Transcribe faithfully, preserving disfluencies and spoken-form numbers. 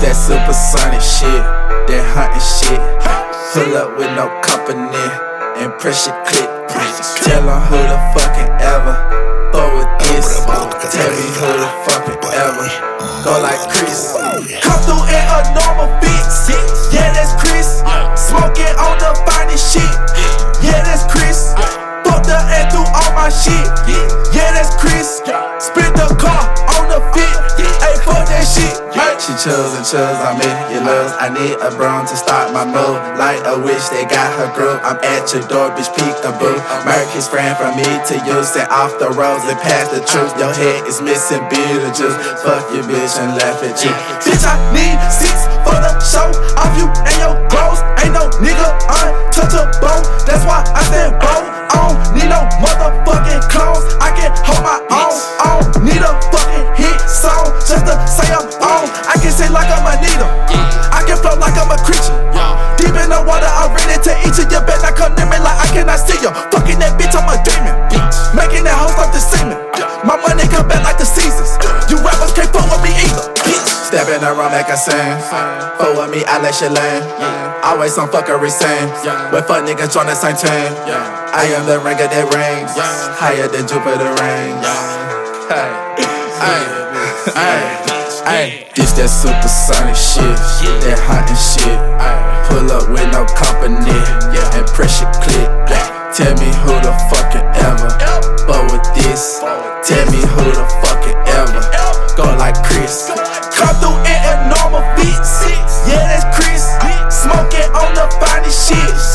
that supersonic shit, that hunting shit. Pull up with no company and press your click. Tell them who the fucking ever go with this. Tell me who the fucking ever go like Chris. Come through in a normal fix. Yeah, that's Chris. Smoking on the finest shit. Yeah, that's Chris. Fucked up and through all my shit. Yeah, that's Chris. Spin the car on the fit. Hey, fuck that shit. She chose and chose, I'm in your love. I need a brown to start my move. Like a witch, they got her groove. I'm at your door, bitch, peekaboo. Merc is friend from me to you. Set off the roads and pass the truth. Your head is missing Beetlejuice. Fuck your bitch and laugh at you. Bitch, I need six for the show. Off you and your bros. Ain't no nigga untouchable. That's why I stand bold. I don't need no motherfucking clones. I can hold my own. I don't need a fucking hit song just to say I'm on. I can sing like I'm a needle. I can float like I'm a creature. Deep in the water, I'm ready to eat you. You better not come near me like I cannot see you. Fucking that bitch, I'm a demon. Making that hoe start to semen. My money come back like the Caesars. You rappers can't fuck with me either. Step in the room, make a sing. Fuck with me, I let you lane. Always some fuckery same. But fuck niggas join the same team. I am the ring of that rings. Higher than Jupiter rings. Hey, hey, hey, hey. This that supersonic shit, that hunting shit. Pull up with no company and press your click. Tell me who the fucking ever but with this. Tell me who the fucking ever go like Chris. Come through in a normal fix. Yeah, that's Chris. Smoking on the finest shit.